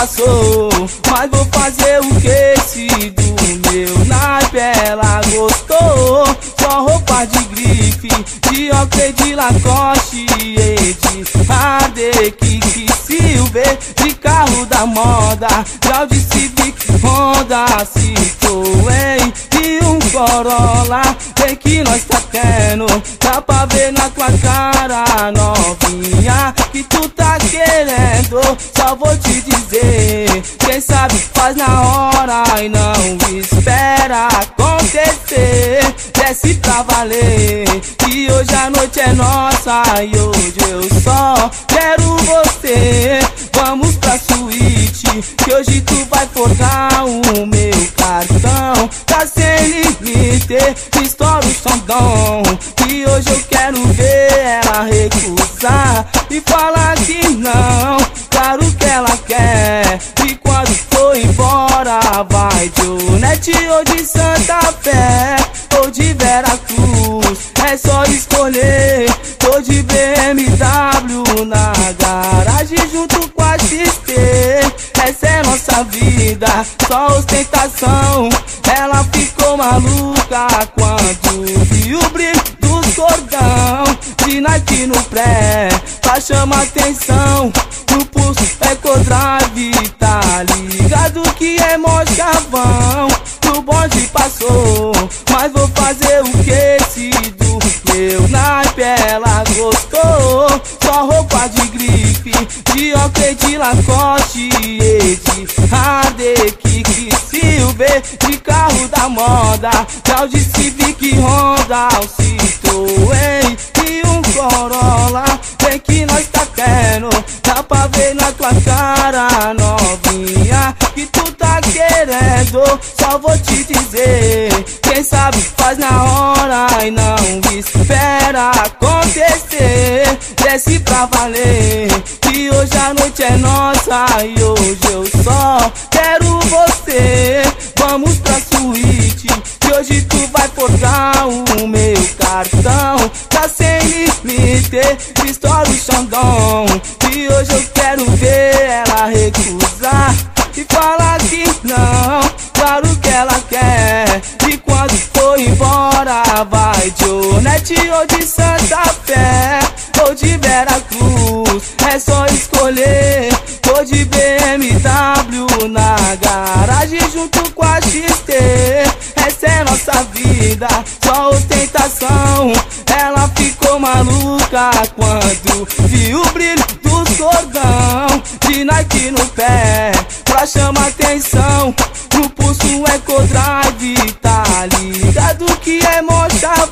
passou, mas vou fazer o que se do meu naipe ela gostou. Só roupa de grife, de Oakley, de Lacoste, de Hardy, Kiki, Silver, de carro da moda, de Audi, Civic, Honda, Citroën e um Corolla. Vem que nós tá tendo, dá pra ver na tua cara, novinha, que tu tá querendo. Só vou te dizer, quem sabe faz na hora e não espera acontecer. Desce pra valer, que hoje a noite é nossa e hoje eu só quero você. Vamos pra suíte, que hoje tu vai forrar o meu cartão. Tá sem limite, estoura o sondão, que hoje eu quero ver ela recusar e falar que não. Claro que ela quer, e quando for embora vai de Onete ou de Santa Fé ou de Veracruz, é só escolher. Tô de BMW na garagem junto com a XT. Essa é nossa vida, só ostentação. Ela ficou maluca quando viu o brilho dos cordão de Nike no pré, pra chamar atenção. No pulso Ecodrive, tá ligado que é mó chavão. No bonde passou, mas vou fazer o que se do meu naipe ela gostou. Só roupa de grife, de Oakley, de Lacoste, de Hardy, Kiki, Silver, de carro da moda, de Audi, Civic, Honda, Citroën e um Corolla. Vem que nós tá tendo, dá pra ver na tua cara, novinha, que tu tá querendo. Só vou te dizer, quem sabe faz na hora e não espera acontecer. Desce pra valer, que hoje a noite é nossa e hoje eu só quero você. Vamos pra suíte, que hoje tu vai forjar o meu cartão. Tá sem limite, estoura o xandão, que hoje eu quero ver ela recusar e falar que não. Claro que ela quer, e quando for embora vai de Onete ou de Santa Fé ou de Veracruz, é só escolher. Tô de BMW na garagem junto com a XT. Essa é nossa vida, só ostentação. Ela ficou maluca quando viu o brilho dos cordão de Nike no pé, pra chamar atenção. No pulso Ecodrive, tá ligado que é mó chavão.